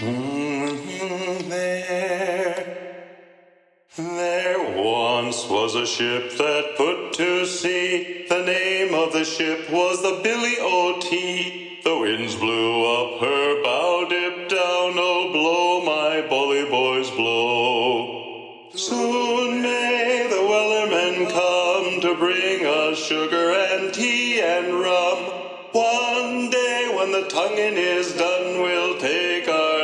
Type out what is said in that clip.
There once was a ship that put to sea. The name of the ship was the Billy O.T. The winds blew up her bow, dip down, oh blow, my bully boys, blow. Soon may the Wellermen come to bring us sugar and tea and rum. One day when the tonguing is done, we'll take our